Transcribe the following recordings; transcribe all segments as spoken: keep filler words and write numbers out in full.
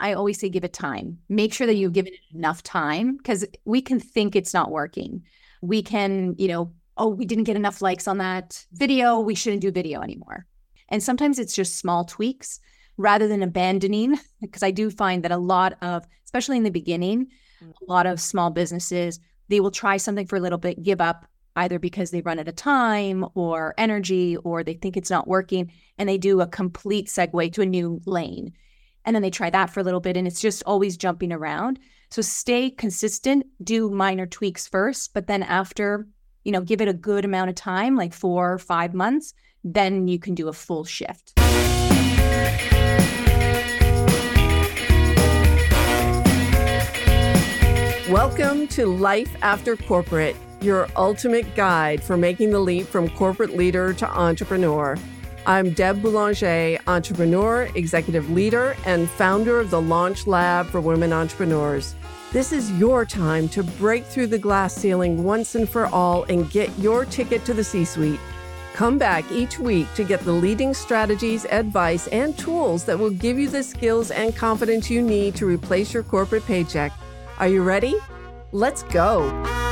I always say give it time. Make sure that you've given it enough time, because we can think it's not working. We can, you know, oh, we didn't get enough likes on that video. We shouldn't do video anymore. And sometimes it's just small tweaks rather than abandoning, because I do find that a lot of, especially in the beginning, a lot of small businesses, they will try something for a little bit, give up, either because they run out of time or energy, or they think it's not working, and they do a complete segue to a new lane. And then they try that for a little bit, and it's just always jumping around. So stay consistent, do minor tweaks first, but then after, you know, give it a good amount of time, like four or five months, then you can do a full shift. Welcome to Life After Corporate, your ultimate guide for making the leap from corporate leader to entrepreneur. I'm Deb Boulanger, entrepreneur, executive leader, and founder of the Launch Lab for Women Entrepreneurs. This is your time to break through the glass ceiling once and for all and get your ticket to the C-suite. Come back each week to get the leading strategies, advice, and tools that will give you the skills and confidence you need to replace your corporate paycheck. Are you ready? Let's go.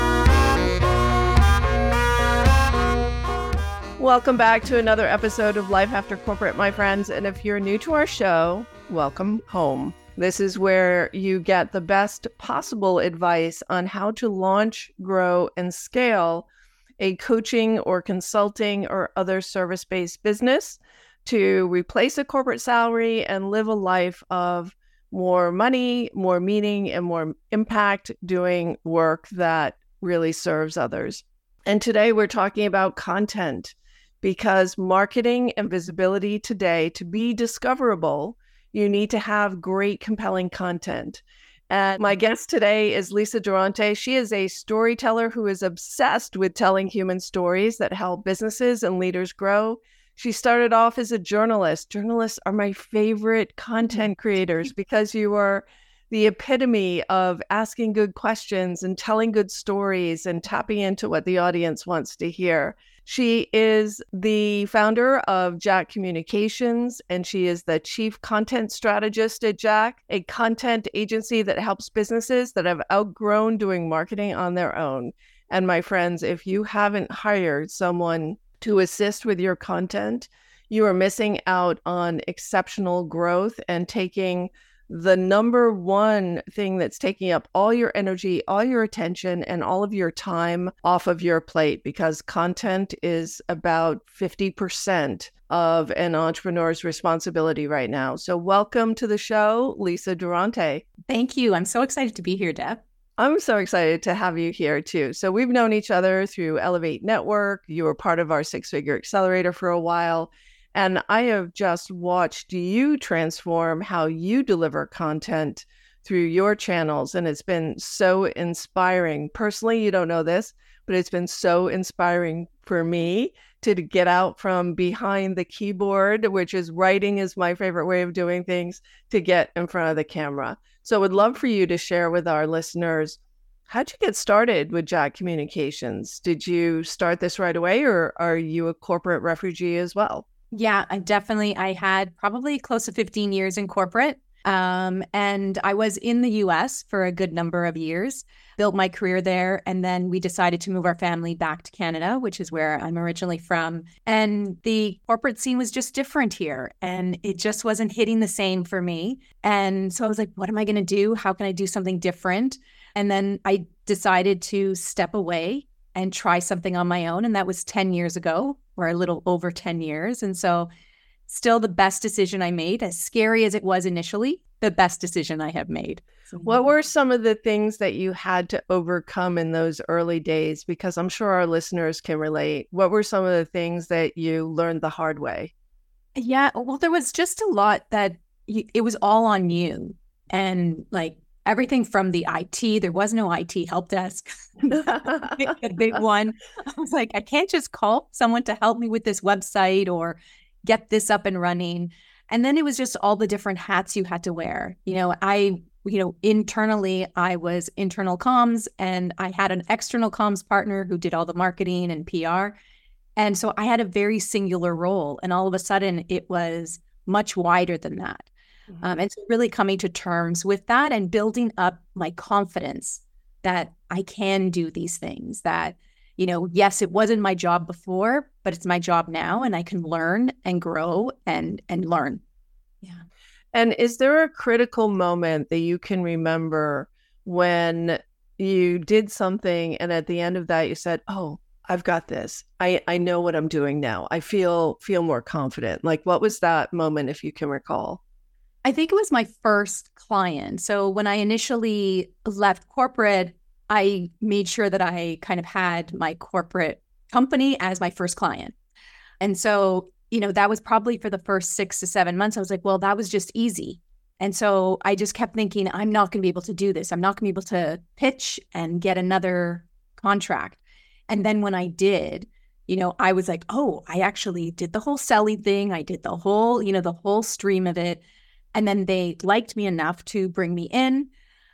Welcome back to another episode of Life After Corporate, my friends. And if you're new to our show, welcome home. This is where you get the best possible advice on how to launch, grow, and scale a coaching or consulting or other service-based business to replace a corporate salary and live a life of more money, more meaning, and more impact doing work that really serves others. And today we're talking about content, because marketing and visibility today, to be discoverable, you need to have great, compelling content. And my guest today is Lisa Durante. She is a storyteller who is obsessed with telling human stories that help businesses and leaders grow. She started off as a journalist. Journalists are my favorite content creators because you are the epitome of asking good questions and telling good stories and tapping into what the audience wants to hear. She is the founder of Jack Communications, and she is the chief content strategist at Jack, a content agency that helps businesses that have outgrown doing marketing on their own. And my friends, if you haven't hired someone to assist with your content, you are missing out on exceptional growth and taking the number one thing that's taking up all your energy, all your attention, and all of your time off of your plate, because content is about fifty percent of an entrepreneur's responsibility right now. So welcome to the show, Lisa Durante. Thank you. I'm so excited to be here, Deb. I'm so excited to have you here too. So we've known each other through Elevate Network. You were part of our Six Figure Accelerator for a while. And I have just watched you transform how you deliver content through your channels. And it's been so inspiring. Personally, you don't know this, but it's been so inspiring for me to get out from behind the keyboard, which is writing is my favorite way of doing things, to get in front of the camera. So I would love for you to share with our listeners, how'd you get started with Jack Communications? Did you start this right away, or are you a corporate refugee as well? Yeah, I definitely, I had probably close to fifteen years in corporate. Um, and I was in the U S for a good number of years, built my career there. And then we decided to move our family back to Canada, which is where I'm originally from. And the corporate scene was just different here. And it just wasn't hitting the same for me. And so I was like, what am I going to do? How can I do something different? And then I decided to step away and try something on my own. And that was ten years ago, or a little over ten years. And so still the best decision I made, as scary as it was initially, the best decision I have made. What were some of the things that you had to overcome in those early days? Because I'm sure our listeners can relate. What were some of the things that you learned the hard way? Yeah, well, there was just a lot that you, it was all on you. And like, everything from the I T, there was no I T help desk, a big one. I was like, I can't just call someone to help me with this website or get this up and running. And then it was just all the different hats you had to wear. You know, I, you know, internally, I was internal comms, and I had an external comms partner who did all the marketing and P R. And so I had a very singular role. And all of a sudden it was much wider than that. Mm-hmm. Um, and so really coming to terms with that and building up my confidence that I can do these things, that, you know, yes, it wasn't my job before, but it's my job now, and I can learn and grow and and learn. Yeah. And is there a critical moment that you can remember when you did something and at the end of that you said, oh, I've got this. I, I know what I'm doing now. I feel feel more confident. Like, what was that moment, if you can recall? I think it was my first client. So when I initially left corporate, I made sure that I kind of had my corporate company as my first client. And so, you know, that was probably for the first six to seven months. I was like, well, that was just easy. And so I just kept thinking, I'm not going to be able to do this. I'm not going to be able to pitch and get another contract. And then when I did, you know, I was like, oh, I actually did the whole selling thing. I did the whole, you know, the whole stream of it. And then they liked me enough to bring me in.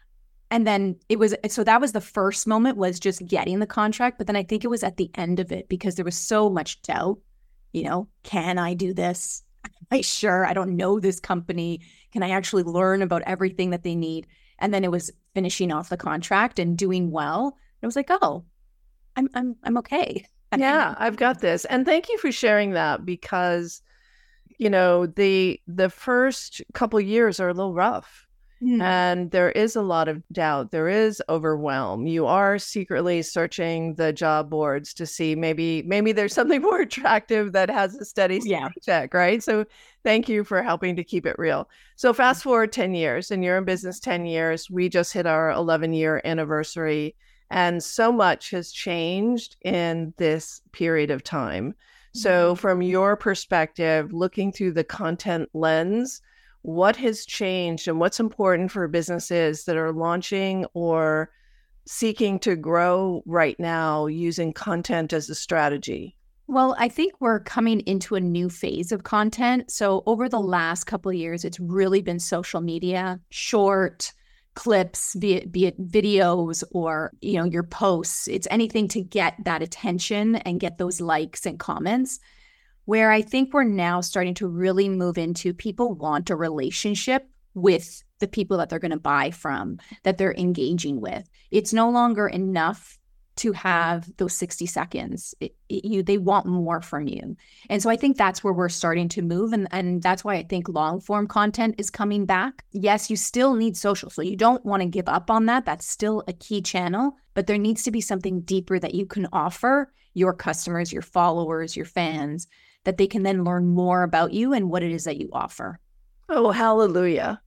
And then it was, so that was the first moment, was just getting the contract. But then I think it was at the end of it, because there was so much doubt. You know, can I do this? Am I sure? I don't know this company. Can I actually learn about everything that they need? And then it was finishing off the contract and doing well. It was like, oh, I'm I'm I'm okay. Yeah, I've got this. And thank you for sharing that, because, you know, the the first couple years are a little rough. Mm. And there is a lot of doubt. There is overwhelm. You are secretly searching the job boards to see maybe maybe there's something more attractive that has a steady yeah. check, right? So thank you for helping to keep it real. So fast forward ten years, and you're in business ten years. We just hit our eleven year anniversary, and so much has changed in this period of time. So from your perspective, looking through the content lens, what has changed and what's important for businesses that are launching or seeking to grow right now using content as a strategy? Well, I think we're coming into a new phase of content. So over the last couple of years, it's really been social media, short clips, be it, be it videos or, you know, your posts. It's anything to get that attention and get those likes and comments. Where I think we're now starting to really move into, people want a relationship with the people that they're going to buy from, that they're engaging with. It's no longer enough to have those sixty seconds. It, it, you, they want more from you. And so I think that's where we're starting to move. And, and that's why I think long form content is coming back. Yes, you still need social. So you don't want to give up on that. That's still a key channel, but there needs to be something deeper that you can offer your customers, your followers, your fans, that they can then learn more about you and what it is that you offer. Oh, hallelujah.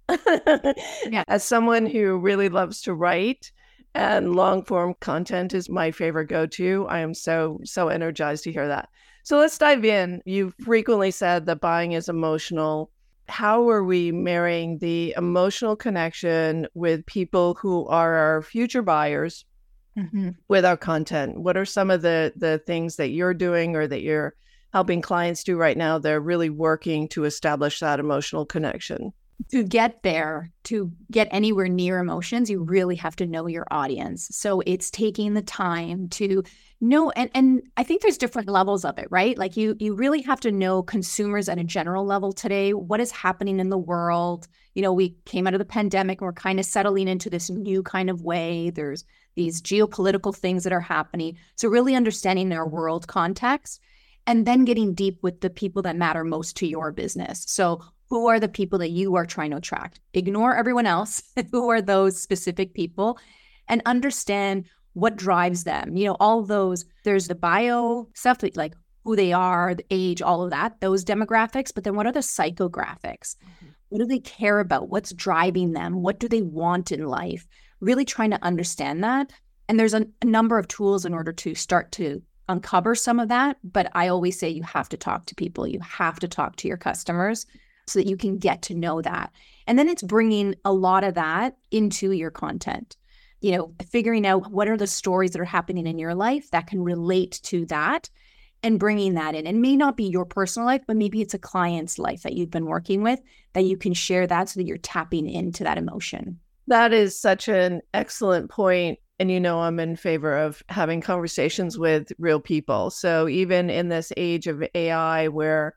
Yeah. As someone who really loves to write, and long form content is my favorite go-to, I am so, so energized to hear that. So let's dive in. You've frequently said that buying is emotional. How are we marrying the emotional connection with people who are our future buyers mm-hmm. with our content? What are some of the, the things that you're doing or that you're helping clients do right now? They're really working to establish that emotional connection. To get there, to get anywhere near emotions, you really have to know your audience. So it's taking the time to know, and, and I think there's different levels of it, right? Like you, you really have to know consumers at a general level today. What is happening in the world? You know, we came out of the pandemic and we're kind of settling into this new kind of way. There's these geopolitical things that are happening. So really understanding their world context, and then getting deep with the people that matter most to your business. So who are the people that you are trying to attract? Ignore everyone else. Who are those specific people? And understand what drives them. You know, all those, there's the bio stuff, like who they are, the age, all of that, those demographics. But then what are the psychographics? Mm-hmm. What do they care about? What's driving them? What do they want in life? Really trying to understand that. And there's a, a number of tools in order to start to uncover some of that. But I always say you have to talk to people. You have to talk to your customers so that you can get to know that. And then it's bringing a lot of that into your content. You know, figuring out what are the stories that are happening in your life that can relate to that and bringing that in. And may not be your personal life, but maybe it's a client's life that you've been working with, that you can share that so that you're tapping into that emotion. That is such an excellent point. And, you know, I'm in favor of having conversations with real people. So even in this age of A I where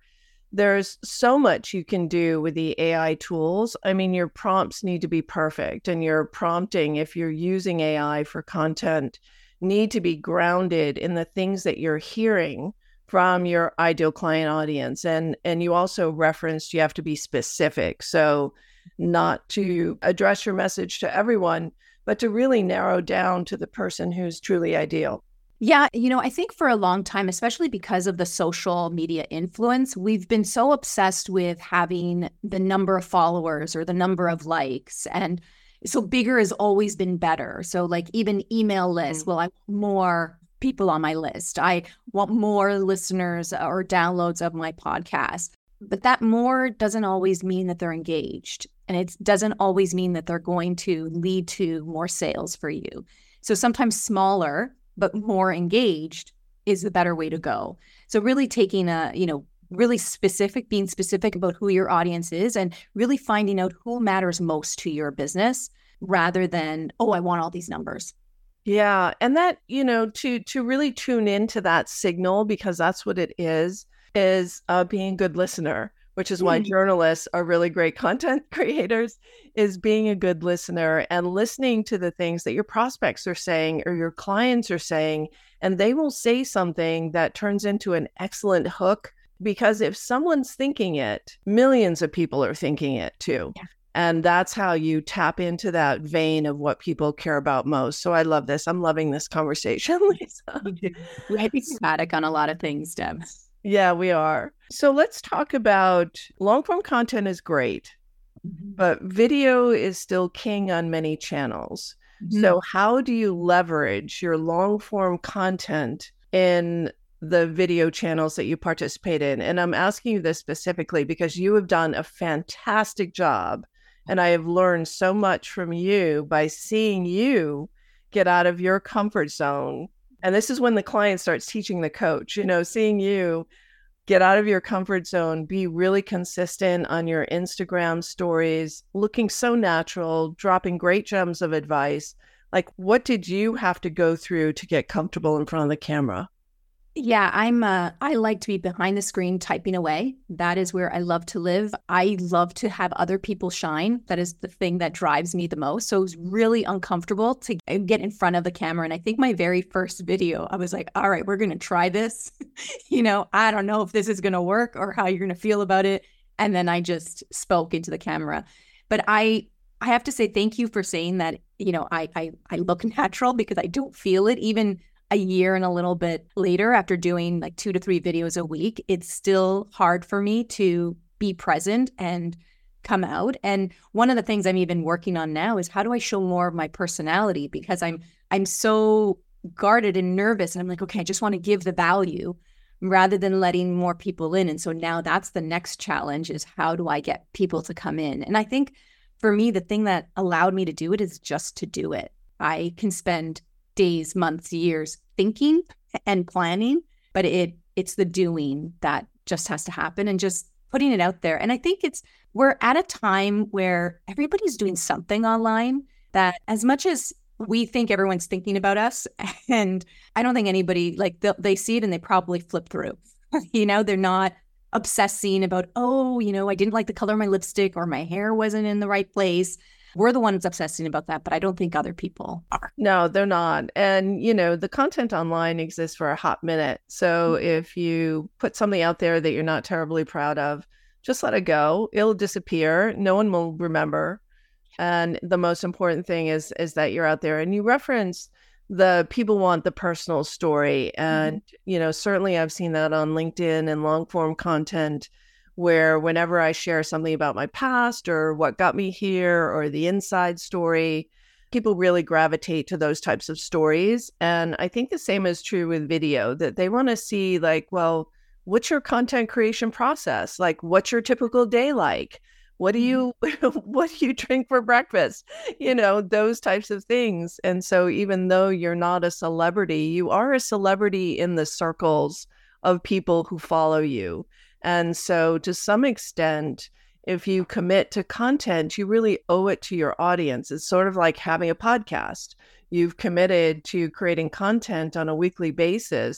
there's so much you can do with the A I tools. I mean, your prompts need to be perfect, and your prompting, if you're using A I for content, need to be grounded in the things that you're hearing from your ideal client audience. And, and you also referenced you have to be specific. So not to address your message to everyone, but to really narrow down to the person who's truly ideal. Yeah, you know, I think for a long time, especially because of the social media influence, we've been so obsessed with having the number of followers or the number of likes. And so bigger has always been better. So like even email lists, well, I want more people on my list. I want more listeners or downloads of my podcast. But that more doesn't always mean that they're engaged. And it doesn't always mean that they're going to lead to more sales for you. So sometimes smaller but more engaged is the better way to go. So really taking a, you know, really specific, being specific about who your audience is and really finding out who matters most to your business rather than, oh, I want all these numbers. Yeah. And that, you know, to to really tune into that signal, because that's what it is, is uh, being a good listener, which is why mm. journalists are really great content creators, is being a good listener and listening to the things that your prospects are saying or your clients are saying. And they will say something that turns into an excellent hook, because if someone's thinking it, millions of people are thinking it too. Yeah. And that's how you tap into that vein of what people care about most. So I love this. I'm loving this conversation, Lisa. We're thematic on a lot of things, Deb. Yeah, we are. So let's talk about long form content is great, mm-hmm. but video is still king on many channels. Mm-hmm. So how do you leverage your long form content in the video channels that you participate in? And I'm asking you this specifically because you have done a fantastic job. And I have learned so much from you by seeing you get out of your comfort zone. And this is when the client starts teaching the coach, you know, seeing you get out of your comfort zone, be really consistent on your Instagram stories, looking so natural, dropping great gems of advice. Like, what did you have to go through to get comfortable in front of the camera? Yeah, I'm uh, I like to be behind the screen typing away. That is where I love to live. I love to have other people shine. That is the thing that drives me the most. So it was really uncomfortable to get in front of the camera. And I think my very first video, I was like, all right, we're going to try this. you know, I don't know if this is going to work or how you're going to feel about it. And then I just spoke into the camera. But I I have to say thank you for saying that, you know, I I, I look natural, because I don't feel it even a year and a little bit later after doing like two to three videos a week. It's still hard for me to be present and come out. And one of the things I'm even working on now is how do I show more of my personality, because I'm I'm so guarded and nervous. And I'm like, okay, I just want to give the value rather than letting more people in. And so now that's the next challenge, is how do I get people to come in? And I think for me, the thing that allowed me to do it is just to do it. I can spend days, months, years thinking and planning, but it it's the doing that just has to happen, and just putting it out there. And I think it's we're at a time where everybody's doing something online, that as much as we think everyone's thinking about us, and I don't think anybody, like they see it and they probably flip through. you know, they're not obsessing about, oh, you know, I didn't like the color of my lipstick or my hair wasn't in the right place. We're the ones obsessing about that, but I don't think other people are. No, they're not. And, you know, the content online exists for a hot minute. So mm-hmm. if you put something out there that you're not terribly proud of, just let it go. It'll disappear. No one will remember. And the most important thing is, is that you're out there. And you reference the people want the personal story. And, mm-hmm. you know, certainly I've seen that on LinkedIn and long form content, where whenever I share something about my past or what got me here or the inside story, people really gravitate to those types of stories. And I think the same is true with video, that they want to see like, well, what's your content creation process? Like, what's your typical day like? What do you, what do you drink for breakfast? You know, those types of things. And so even though you're not a celebrity, you are a celebrity in the circles of people who follow you. And so to some extent, if you commit to content, you really owe it to your audience. It's sort of like having a podcast. You've committed to creating content on a weekly basis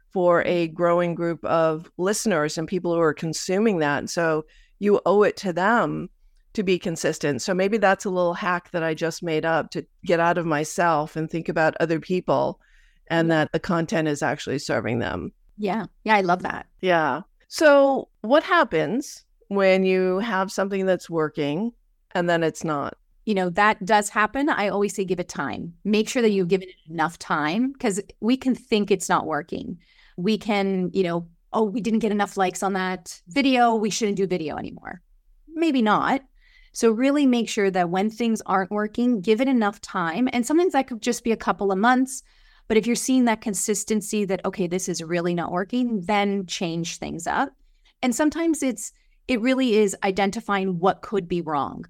for a growing group of listeners and people who are consuming that. And so you owe it to them to be consistent. So maybe that's a little hack that I just made up to get out of myself and think about other people and that the content is actually serving them. Yeah. Yeah. I love that. Yeah. So what happens when you have something that's working and then it's not? You know, that does happen. I always say give it time. Make sure that you've given it enough time, because we can think it's not working. We can, you know, oh, we didn't get enough likes on that video, we shouldn't do video anymore. Maybe not. So really make sure that when things aren't working, give it enough time. And sometimes that could just be a couple of months. But if you're seeing that consistency that, okay, this is really not working, then change things up. And sometimes it's, it really is identifying what could be wrong.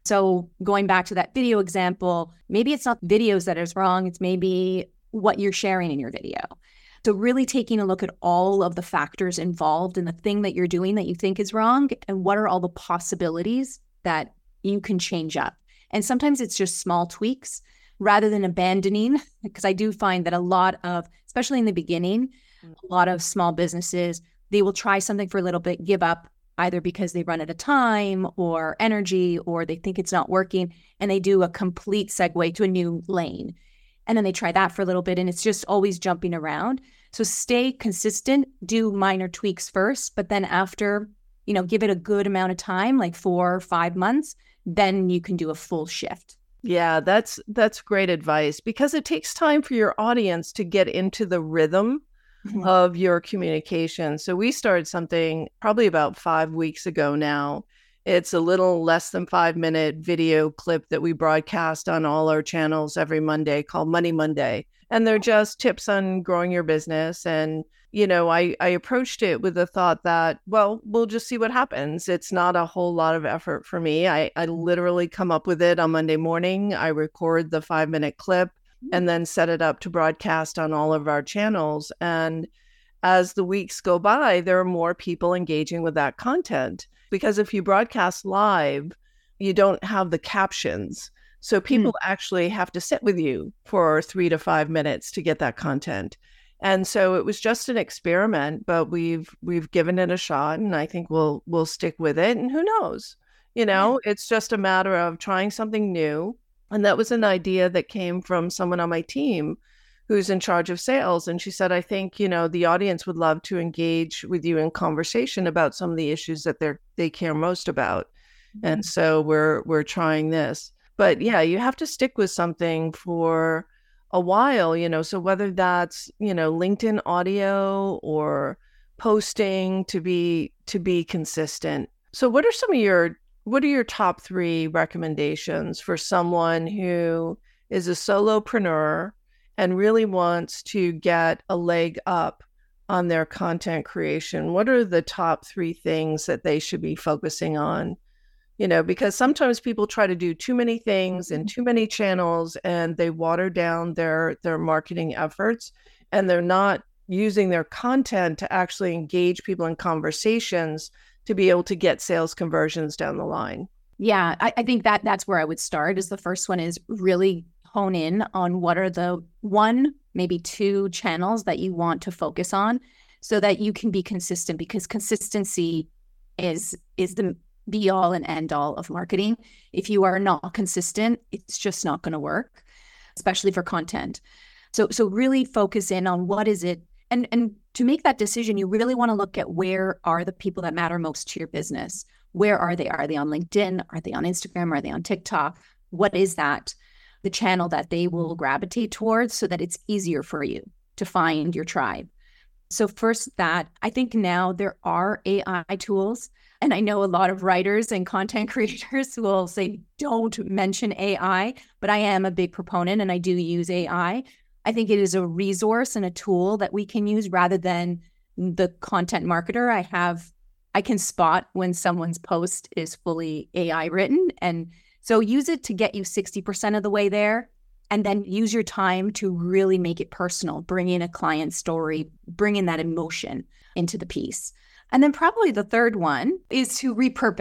So going back to that video example, maybe it's not videos that is wrong. It's maybe what you're sharing in your video. So really taking a look at all of the factors involved in the thing that you're doing that you think is wrong, and what are all the possibilities that you can change up. And sometimes it's just small tweaks rather than abandoning, because I do find that a lot of, especially in the beginning, a lot of small businesses, they will try something for a little bit, give up, either because they run out of time or energy, or they think it's not working, and they do a complete segue to a new lane. And then they try that for a little bit, and it's just always jumping around. So stay consistent, do minor tweaks first, but then after, you know, give it a good amount of time, like four or five months, then you can do a full shift. Yeah, that's that's great advice, because it takes time for your audience to get into the rhythm of your communication. So we started something probably about five weeks ago now. It's a little less than five minute video clip that we broadcast on all our channels every Monday called Money Monday. And they're just tips on growing your business. And, you know, I, I approached it with the thought that, well, we'll just see what happens. It's not a whole lot of effort for me. I, I literally come up with it on Monday morning. I record the five minute clip and then set it up to broadcast on all of our channels. And as the weeks go by, there are more people engaging with that content. Because if you broadcast live, you don't have the captions. So people mm. actually have to sit with you for three to five minutes to get that content. And so it was just an experiment, but we've we've given it a shot, and I think we'll we'll stick with it. And who knows? You know, yeah. It's just a matter of trying something new. And that was an idea that came from someone on my team who's in charge of sales. And she said, I think, you know, the audience would love to engage with you in conversation about some of the issues that they're they care most about. Mm-hmm. And so we're we're trying this. But yeah, you have to stick with something for a while, you know, so whether that's, you know, LinkedIn audio or posting, to be to be consistent. So what are some of your What are your top three recommendations for someone who is a solopreneur and really wants to get a leg up on their content creation? What are the top three things that they should be focusing on? You know, because sometimes people try to do too many things in too many channels, and they water down their their marketing efforts, and they're not using their content to actually engage people in conversations to be able to get sales conversions down the line. Yeah, I, I think that that's where I would start. Is the first one is really hone in on what are the one, maybe two channels that you want to focus on, so that you can be consistent, because consistency is is the be all and end all of marketing. If you are not consistent, it's just not going to work, especially for content. So so really focus in on what is it. And and to make that decision, you really want to look at where are the people that matter most to your business. Where are they? Are they on LinkedIn? Are they on Instagram? Are they on TikTok? What is that? The channel that they will gravitate towards, so that it's easier for you to find your tribe. So first that, I think now there are A I tools. And I know a lot of writers and content creators will say, don't mention A I, but I am a big proponent and I do use A I. I think it is a resource and a tool that we can use rather than the content marketer. I have, I can spot when someone's post is fully A I written. And so use it to get you sixty percent of the way there, and then use your time to really make it personal, bring in a client story, bring in that emotion into the piece. And then probably the third one is to repurpose.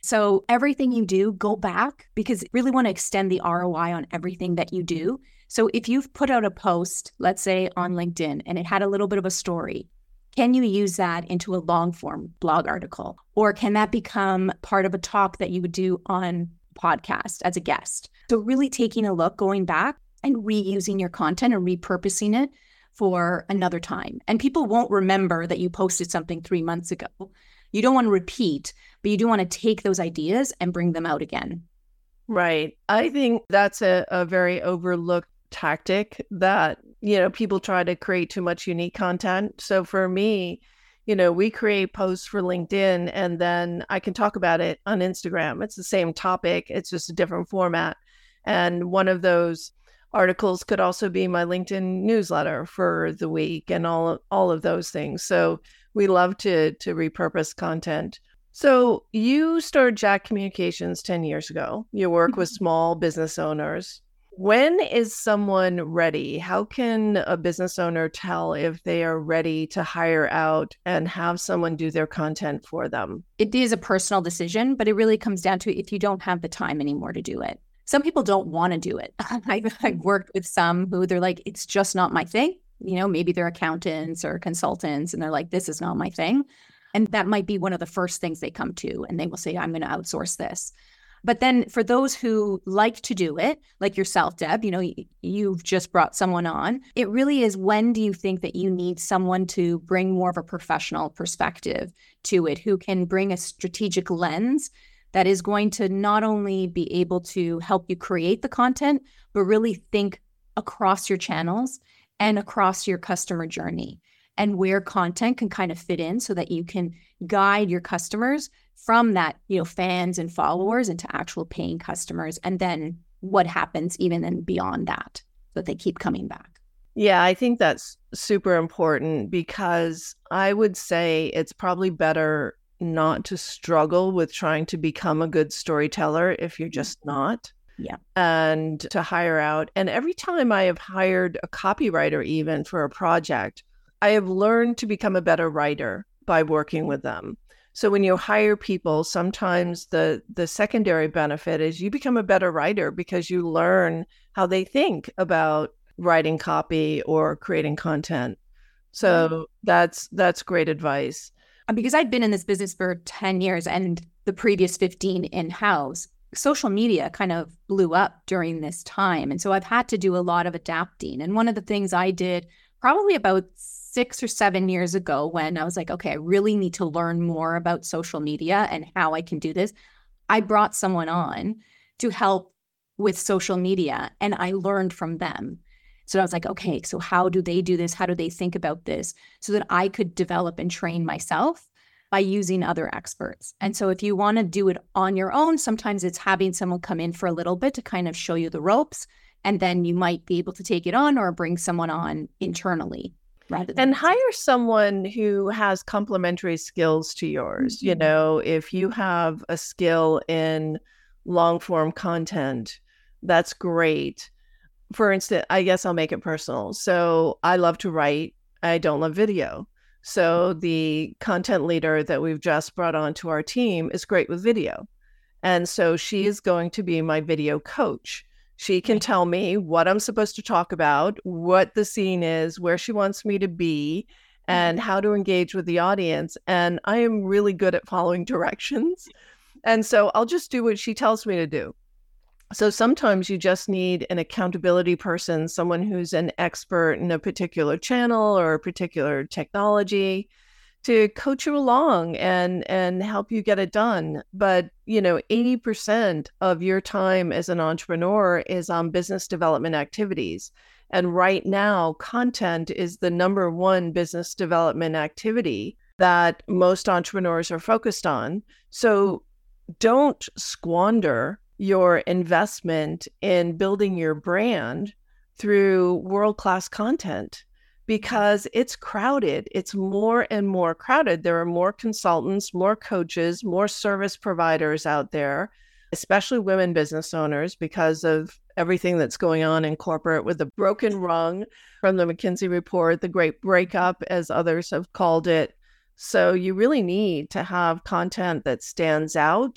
So everything you do, go back because you really want to extend the R O I on everything that you do. So if you've put out a post, let's say on LinkedIn, and it had a little bit of a story, can you use that into a long form blog article? Or can that become part of a talk that you would do on podcast as a guest? So really taking a look, going back and reusing your content and repurposing it for another time. And people won't remember that you posted something three months ago. You don't want to repeat, but you do want to take those ideas and bring them out again. Right. I think that's a, a very overlooked tactic that, you know, people try to create too much unique content. So for me, you know, we create posts for LinkedIn and then I can talk about it on Instagram. It's the same topic. It's just a different format. And one of those articles could also be my LinkedIn newsletter for the week and all, all of those things. So we love to to repurpose content. So you started Jack Communications ten years ago. You work with small business owners. When is someone ready? How can a business owner tell if they are ready to hire out and have someone do their content for them? It is a personal decision, but it really comes down to if you don't have the time anymore to do it. Some people don't want to do it. I've, I've worked with some who they're like, it's just not my thing. You know, maybe they're accountants or consultants and they're like, this is not my thing. And that might be one of the first things they come to and they will say, I'm going to outsource this. But then for those who like to do it, like yourself, Deb, you know, you've just brought someone on. It really is, when do you think that you need someone to bring more of a professional perspective to it, who can bring a strategic lens that is going to not only be able to help you create the content, but really think across your channels and across your customer journey and where content can kind of fit in so that you can guide your customers from that, you know, fans and followers into actual paying customers. And then what happens even and beyond that, so that they keep coming back. Yeah, I think that's super important because I would say it's probably better not to struggle with trying to become a good storyteller if you're just not. Yeah. And to hire out. And every time I have hired a copywriter, even for a project, I have learned to become a better writer by working with them. So when you hire people, sometimes the the secondary benefit is you become a better writer because you learn how they think about writing copy or creating content. So yeah. that's that's great advice. Because I've been in this business for ten years and the previous fifteen in-house, social media kind of blew up during this time. And so I've had to do a lot of adapting. And one of the things I did probably about six or seven years ago when I was like, okay, I really need to learn more about social media and how I can do this. I brought someone on to help with social media and I learned from them. So I was like, okay, so how do they do this? How do they think about this? So that I could develop and train myself by using other experts. And so if you want to do it on your own, sometimes it's having someone come in for a little bit to kind of show you the ropes. And then you might be able to take it on or bring someone on internally. Rather than and hire someone who has complementary skills to yours. Mm-hmm. You know, if you have a skill in long form content, that's great. For instance, I guess I'll make it personal. So I love to write. I don't love video. So the content leader that we've just brought onto our team is great with video. And so she is going to be my video coach. She can tell me what I'm supposed to talk about, what the scene is, where she wants me to be, and how to engage with the audience. And I am really good at following directions. And so I'll just do what she tells me to do. So sometimes you just need an accountability person, someone who's an expert in a particular channel or a particular technology, to coach you along and and help you get it done. But, you know, eighty percent of your time as an entrepreneur is on business development activities. And right now, content is the number one business development activity that most entrepreneurs are focused on. So don't squander your investment in building your brand through world-class content, because it's crowded. It's more and more crowded. There are more consultants, more coaches, more service providers out there, especially women business owners, because of everything that's going on in corporate with the broken rung from the McKinsey report, the great breakup, as others have called it. So you really need to have content that stands out,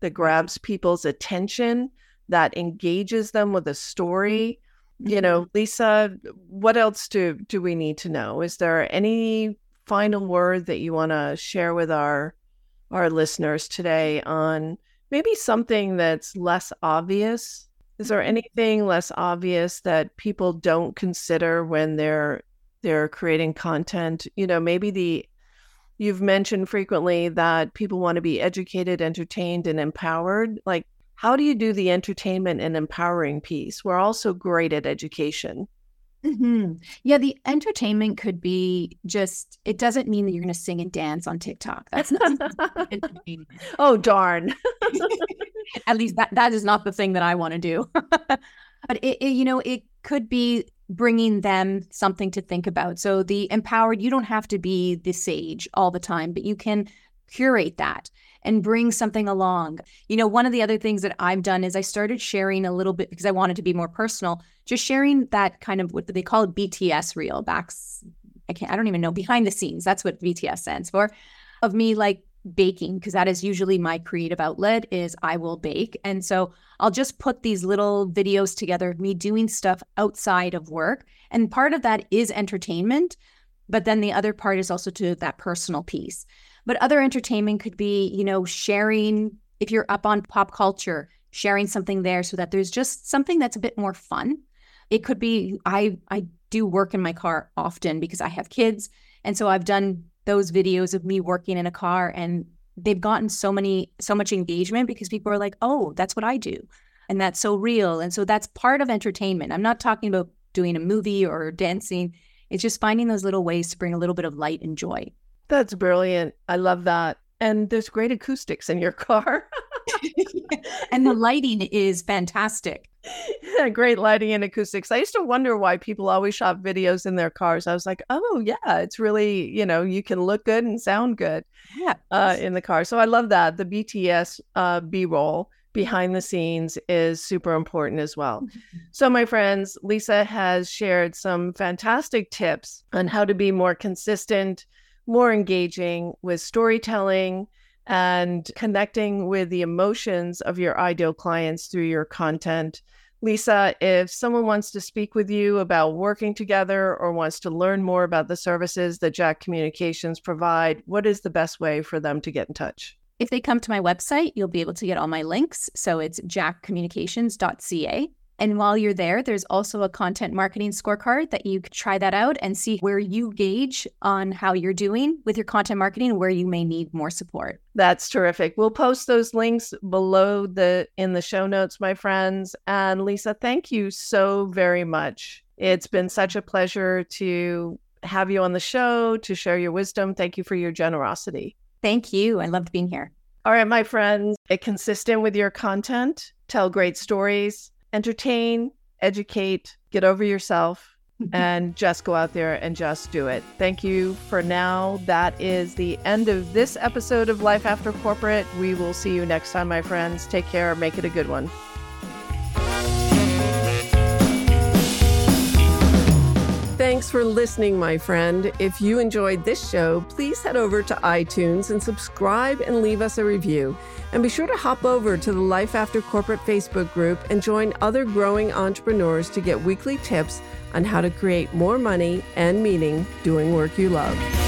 that grabs people's attention, that engages them with a story. You know, Lisa, what else do, do we need to know? Is there any final word that you want to share with our our listeners today on maybe something that's less obvious? Is there anything less obvious that people don't consider when they're they're creating content? You know, maybe the you've mentioned frequently that people want to be educated, entertained, and empowered. Like, how do you do the entertainment and empowering piece? We're also great at education. Mm-hmm. Yeah, the entertainment could be just, it doesn't mean that you're going to sing and dance on TikTok. That's not entertainment. Oh, darn. At least that, that is not the thing that I want to do. But, it, it, you know, it could be bringing them something to think about. So the empowered, you don't have to be the sage all the time, but you can curate that and bring something along. You know, one of the other things that I've done is I started sharing a little bit because I wanted to be more personal, just sharing that kind of what they call it B T S reel, backs, I can't, I don't even know, behind the scenes. That's what B T S stands for, of me like baking, because that is usually my creative outlet is I will bake. And so I'll just put these little videos together of me doing stuff outside of work. And part of that is entertainment, but then the other part is also to that personal piece. But other entertainment could be, you know, sharing, if you're up on pop culture, sharing something there so that there's just something that's a bit more fun. It could be, I, I do work in my car often because I have kids. And so I've done those videos of me working in a car, and they've gotten so many, so much engagement because people are like, oh, that's what I do. And that's so real. And so that's part of entertainment. I'm not talking about doing a movie or dancing. It's just finding those little ways to bring a little bit of light and joy. That's brilliant. I love that. And there's great acoustics in your car. And the lighting is fantastic. Great lighting and acoustics. I used to wonder why people always shot videos in their cars. I was like, oh, yeah, it's really, you know, you can look good and sound good yeah. uh, in the car. So I love that. The B T S uh, B-roll behind the scenes is super important as well. So my friends, Lisa has shared some fantastic tips on how to be more consistent, more engaging with storytelling and connecting with the emotions of your ideal clients through your content. Lisa, if someone wants to speak with you about working together or wants to learn more about the services that Jack Communications provide, what is the best way for them to get in touch? If they come to my website, you'll be able to get all my links. So it's jack communications dot c a. And while you're there, there's also a content marketing scorecard that you could try that out and see where you gauge on how you're doing with your content marketing, where you may need more support. That's terrific. We'll post those links below the in the show notes, my friends. And Lisa, thank you so very much. It's been such a pleasure to have you on the show, to share your wisdom. Thank you for your generosity. Thank you. I loved being here. All right, my friends, get consistent with your content, tell great stories, entertain, educate, get over yourself, and just go out there and just do it. Thank you for now. That is the end of this episode of Life After Corporate. We will see you next time, my friends. Take care. Make it a good one. Thanks for listening, my friend. If you enjoyed this show, please head over to iTunes and subscribe and leave us a review. And be sure to hop over to the Life After Corporate Facebook group and join other growing entrepreneurs to get weekly tips on how to create more money and meaning doing work you love.